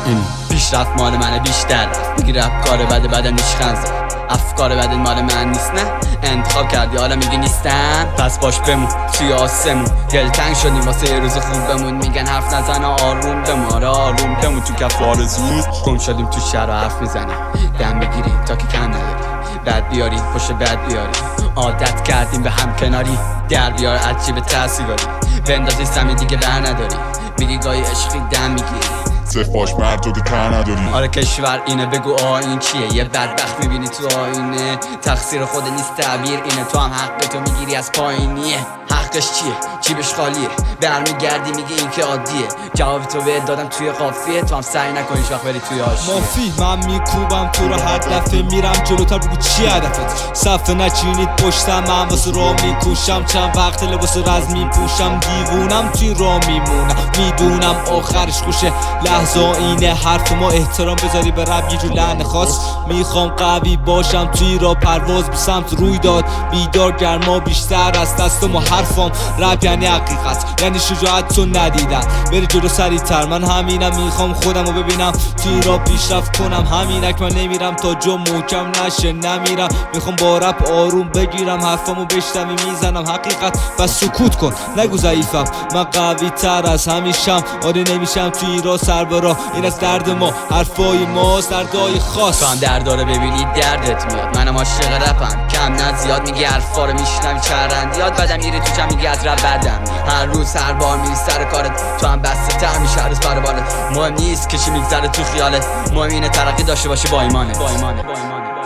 این پیشرفت مال منه بیشتر میگی رپ کار بده بدن نیشخند افکار بده مال من نیست نه انتخاب کردی حالا میگی نیستم پس باش بمون توی آسمون دلتنگ شدیم واسه یه روز خوب بمون میگن حرف نزن آروم بمون آره آروم بمون تو کف آرزو گم شدیم تو شهر و حرف میزنیم دم بگیری تا که کم نداری بد بیاری پشت بد بیاری عادت کردیم به هم کناری در بیار عجیب تحصیلاری بندازی سمی دیگه بر نداری میگی گاهی عشقی دم میگیری صفاش مرد تو که تر نداری آره کشور اینه بگو آین چیه یه بدبخت میبینی تو آینه تقصیر خود نیست تعبیر اینه تو هم حق تو میگیری از پایینیه حقش چیه جیبش خالیه برمیگردی میگی این که عادیه جواب تو بهت دادم توی قافیه تو هم سعی نکن هیچ وقت بری توی حاشیه مافی من میکوبم تو رو هر دفعه میرم جلوتر بگو چی هدفت صفحه نچینید پشتم من واسه راه میکوشم چند وقت لباس رز میپوشم دیوونم توی راه میمونم میدونم آخرش خوشه لحظه اینه حرف ما احترام بذاری به رب یه جور لحن خاص میخوام قوی باشم توی را پرواز به سمت روی داد بیدار گرما بیشتر از دستم و حرفم رپ یعنی حقیقت یعنی شجاعت تو ندیدن بری جلو سریعتر من همینم میخوام خودم رو ببینم توی را پیشرفت کنم همینک من نمیرم تا جا محکم نشه نمیرم میخوام با رپ آروم بگیرم حرفمو بشنوی میزنم حقیقت و سکوت کن نگو ضعیفم من قوی تر از همیشم آره نمیشم توی را سر برا این از درد ما حرفای ماست دردای خاص تو هم درد داره ببینی دردت میاد منم عاشق رپم کم نه زیاد میگی حرفا رو میشنوی چرندیات بعدم میری تو چم میگی از رپ بدم هر روز هر بار میری سر کارت تو هم بسته تر میشه هر روز پر بالت مهم نیست کشی میگذره تو خیالت مهم اینه ترقی داشته باشی با ایمانت